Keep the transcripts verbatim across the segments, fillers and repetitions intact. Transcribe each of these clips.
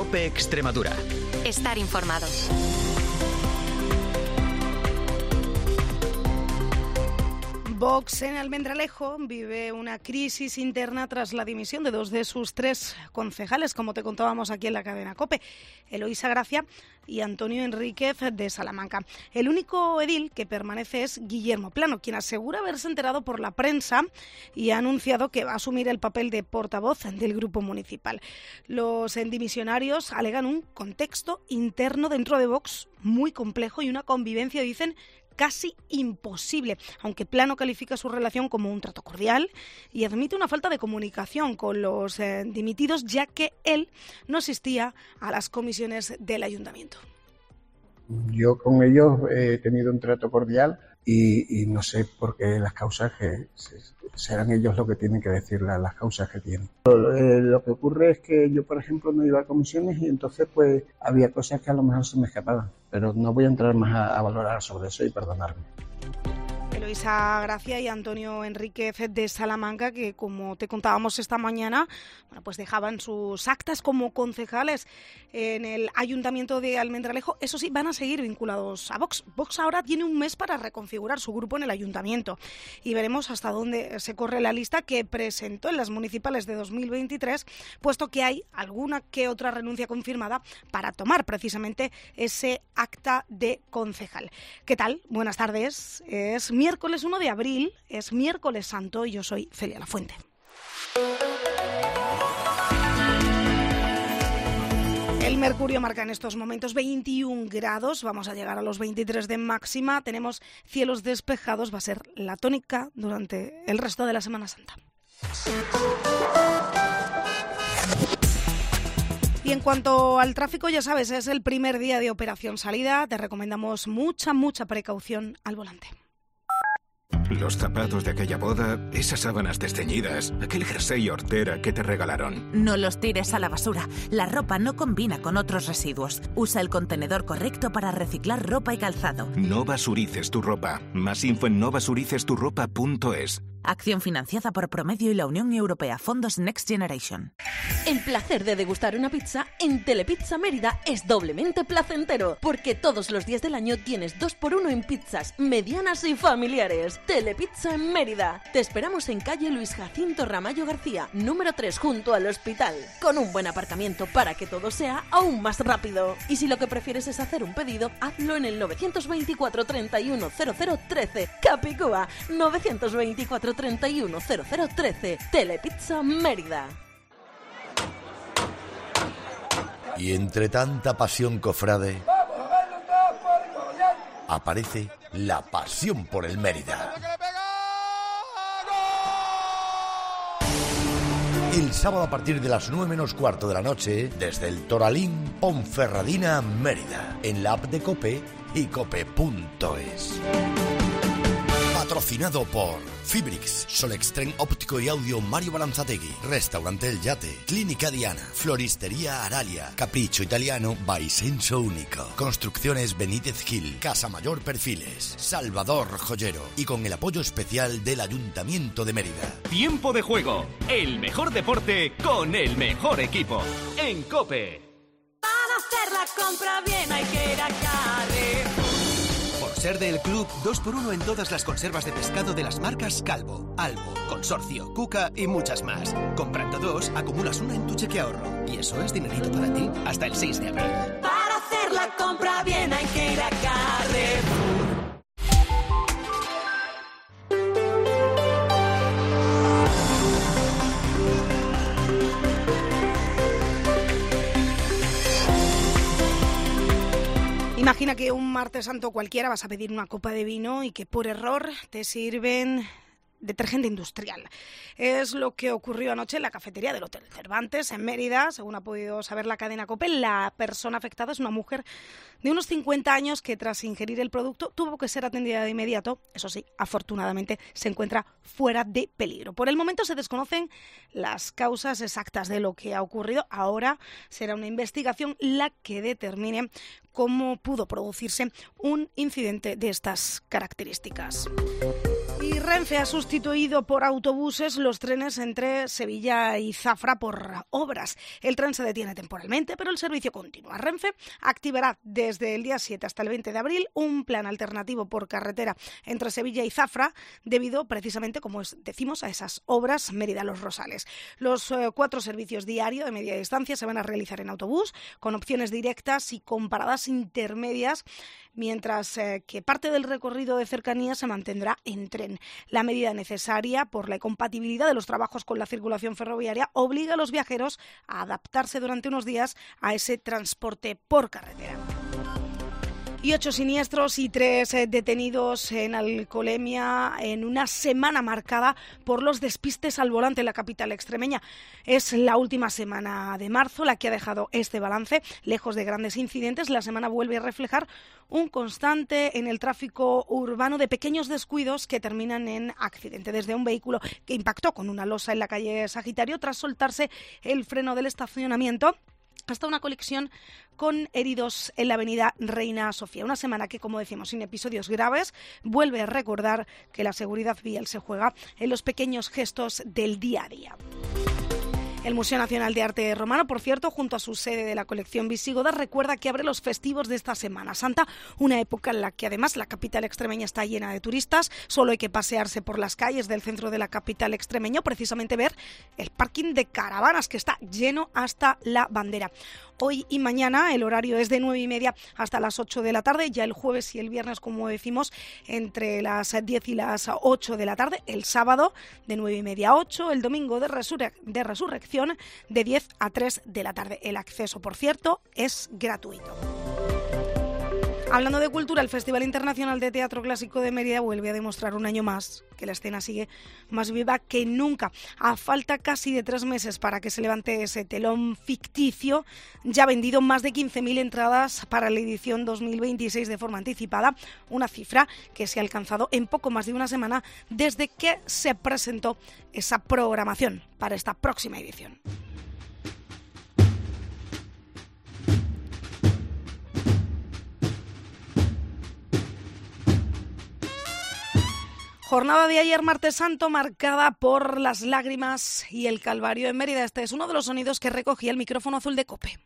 COPE Extremadura. Estar informado. Vox en Almendralejo vive una crisis interna tras la dimisión de dos de sus tres concejales, como te contábamos aquí en la cadena COPE, Eloísa Gracia y Antonio Enríquez de Salamanca. El único edil que permanece es Guillermo Plano, quien asegura haberse enterado por la prensa y ha anunciado que va a asumir el papel de portavoz del grupo municipal. Los dimisionarios alegan un contexto interno dentro de Vox muy complejo y una convivencia, dicen, casi imposible, aunque Plano califica su relación como un trato cordial y admite una falta de comunicación con los eh, dimitidos, ya que él no asistía a las comisiones del ayuntamiento. Yo con ellos he tenido un trato cordial y, y no sé por qué las causas que serán ellos los que tienen que decir las causas que tienen. Lo, eh, lo que ocurre es que yo, por ejemplo, no iba a comisiones y entonces pues había cosas que a lo mejor se me escapaban, pero no voy a entrar más a, a valorar sobre eso y perdonarme. Eloísa Gracia y Antonio Enríquez de Salamanca, que como te contábamos esta mañana, bueno, pues dejaban sus actas como concejales en el Ayuntamiento de Almendralejo. Eso sí, van a seguir vinculados a Vox. Vox ahora tiene un mes para reconfigurar su grupo en el Ayuntamiento y veremos hasta dónde se corre la lista que presentó en las municipales de dos mil veintitrés, puesto que hay alguna que otra renuncia confirmada para tomar precisamente ese acta de concejal. ¿Qué tal? Buenas tardes. Es miércoles uno de abril, es miércoles santo y yo soy Celia Lafuente. El mercurio marca en estos momentos veintiún grados, vamos a llegar a los veintitrés de máxima, tenemos cielos despejados, va a ser la tónica durante el resto de la Semana Santa. Y en cuanto al tráfico, ya sabes, es el primer día de operación salida, te recomendamos mucha, mucha precaución al volante. Los zapatos de aquella boda, esas sábanas desteñidas, aquel jersey hortera que te regalaron. No los tires a la basura. La ropa no combina con otros residuos. Usa el contenedor correcto para reciclar ropa y calzado. No basurices tu ropa. Más info en no basurices tu ropa punto es. Acción financiada por Promedio y la Unión Europea. Fondos Next Generation. El placer de degustar una pizza en Telepizza Mérida es doblemente placentero, porque todos los días del año tienes dos por uno en pizzas medianas y familiares. Telepizza en Mérida. Te esperamos en calle Luis Jacinto Ramallo García, número tres, junto al hospital, con un buen aparcamiento para que todo sea aún más rápido. Y si lo que prefieres es hacer un pedido, hazlo en el novecientos veinticuatro treinta y uno cero cero trece. Capicúa, novecientos veinticuatro treinta y uno cero cero trece. Telepizza Mérida. Y entre tanta pasión cofrade, aparece la pasión por el Mérida. El sábado a partir de las nueve menos cuarto de la noche, desde el Toralín, Ponferradina, Mérida, en la app de COPE y cope punto es. Patrocinado por Fibrix, Solextren óptico y audio Mario Balanzategui, Restaurante El Yate, Clínica Diana, Floristería Aralia, Capricho Italiano by Senso Único, Construcciones Benítez Gil, Casa Mayor Perfiles, Salvador Joyero y con el apoyo especial del Ayuntamiento de Mérida. Tiempo de juego, el mejor deporte con el mejor equipo, en COPE. Para hacer la compra bien hay que ir a Carrefour. Por ser del club, dos por uno en todas las conservas de pescado de las marcas Calvo, Albo, Consorcio, Cuca y muchas más. Comprando dos, acumulas una en tu cheque ahorro. Y eso es dinerito para ti hasta el seis de abril. Para hacer la compra bien hay que ir a Carrefour. Imagina que un martes santo cualquiera vas a pedir una copa de vino y que por error te sirven detergente industrial. Es lo que ocurrió anoche en la cafetería del Hotel Cervantes en Mérida. Según ha podido saber la cadena COPE, la persona afectada es una mujer de unos cincuenta años que tras ingerir el producto tuvo que ser atendida de inmediato. Eso sí, afortunadamente se encuentra fuera de peligro. Por el momento se desconocen las causas exactas de lo que ha ocurrido. Ahora será una investigación la que determine cómo pudo producirse un incidente de estas características. Y Y Renfe ha sustituido por autobuses los trenes entre Sevilla y Zafra por obras. El tren se detiene temporalmente, pero el servicio continúa. Renfe activará desde el día siete hasta el veinte de abril un plan alternativo por carretera entre Sevilla y Zafra, debido precisamente, como decimos, a esas obras Mérida-Los Rosales. Los eh, cuatro servicios diarios de media distancia se van a realizar en autobús, con opciones directas y con paradas intermedias, mientras eh, que parte del recorrido de cercanía se mantendrá en tren. La medida necesaria por la incompatibilidad de los trabajos con la circulación ferroviaria obliga a los viajeros a adaptarse durante unos días a ese transporte por carretera. Y ocho siniestros y tres eh, detenidos en alcoholemia en una semana marcada por los despistes al volante en la capital extremeña. Es la última semana de marzo la que ha dejado este balance. Lejos de grandes incidentes, la semana vuelve a reflejar un constante en el tráfico urbano de pequeños descuidos que terminan en accidente. Desde un vehículo que impactó con una losa en la calle Sagitario tras soltarse el freno del estacionamiento, hasta una colisión con heridos en la avenida Reina Sofía. Una semana que, como decimos, sin episodios graves, vuelve a recordar que la seguridad vial se juega en los pequeños gestos del día a día. El Museo Nacional de Arte Romano, por cierto, junto a su sede de la colección visigoda, recuerda que abre los festivos de esta Semana Santa, una época en la que además la capital extremeña está llena de turistas. Solo hay que pasearse por las calles del centro de la capital extremeña, precisamente ver el parking de caravanas, que está lleno hasta la bandera. Hoy y mañana el horario es de nueve y media hasta las ocho de la tarde, ya el jueves y el viernes, como decimos, entre las diez y las ocho de la tarde, el sábado de nueve y media a ocho, el domingo de, resurre- de resurrección de diez a tres de la tarde. El acceso, por cierto, es gratuito. Hablando de cultura, el Festival Internacional de Teatro Clásico de Mérida vuelve a demostrar un año más que la escena sigue más viva que nunca. A falta casi de tres meses para que se levante ese telón ficticio, ya ha vendido más de quince mil entradas para la edición dos mil veintiséis de forma anticipada, una cifra que se ha alcanzado en poco más de una semana desde que se presentó esa programación para esta próxima edición. Jornada de ayer, martes santo, marcada por las lágrimas y el calvario en Mérida. Este es uno de los sonidos que recogía el micrófono azul de COPE.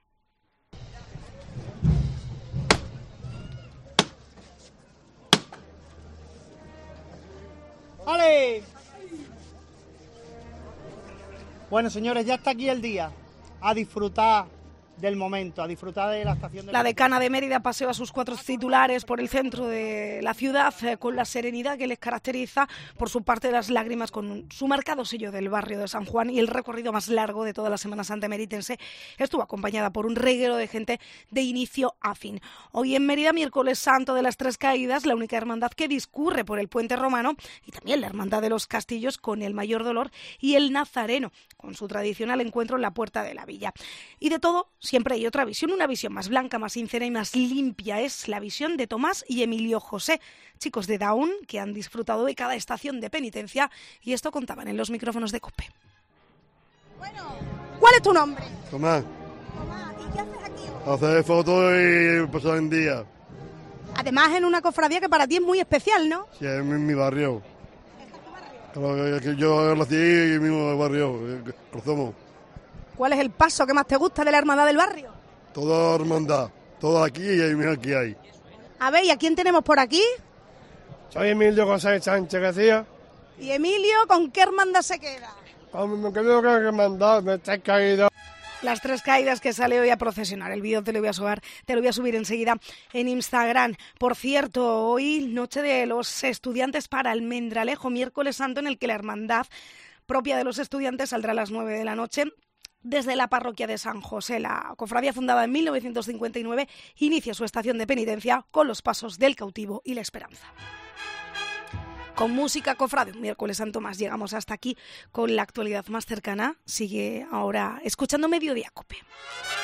¡Ale! Bueno, señores, ya está aquí el día. A disfrutar del momento, a disfrutar de la estación de... La decana de Mérida paseó a sus cuatro titulares por el centro de la ciudad eh, con la serenidad que les caracteriza. Por su parte, las lágrimas con su marcado sello del barrio de San Juan, y el recorrido más largo de toda la Semana Santa meritense estuvo acompañada por un reguero de gente de inicio a fin. Hoy en Mérida, miércoles santo de las Tres Caídas, la única hermandad que discurre por el puente romano, y también la hermandad de los Castillos con el Mayor Dolor y el Nazareno con su tradicional encuentro en la puerta de la villa. Y de todo siempre hay otra visión, una visión más blanca, más sincera y más limpia. Es la visión de Tomás y Emilio José, chicos de Daun que han disfrutado de cada estación de penitencia, y esto contaban en los micrófonos de COPE. Bueno, ¿cuál es tu nombre? Tomás. Tomás, ¿y qué haces aquí? Hacer fotos y pasar en día. Además, en una cofradía que para ti es muy especial, ¿no? Sí, es mi, mi barrio. ¿Este es tu barrio? Que yo nací en mi mismo barrio, Cruzamos. ¿Cuál es el paso que más te gusta de la hermandad del barrio? Toda hermandad, todo aquí y mira aquí hay. A ver, ¿y a quién tenemos por aquí? Soy Emilio José Sánchez García. ¿Y Emilio con qué hermandad se queda? Me quedo con la hermandad de Tres Caídas. Las Tres Caídas, que sale hoy a procesionar. El vídeo te lo voy a subir, te lo voy a subir enseguida en Instagram. Por cierto, hoy noche de los estudiantes para Almendralejo, miércoles santo, en el que la hermandad propia de los estudiantes saldrá a las nueve de la noche desde la parroquia de San José. La cofradía, fundada en mil novecientos cincuenta y nueve, inicia su estación de penitencia con los pasos del cautivo y la esperanza. Con música cofrade, un miércoles santo más, llegamos hasta aquí con la actualidad más cercana. Sigue ahora escuchando Mediodía COPE.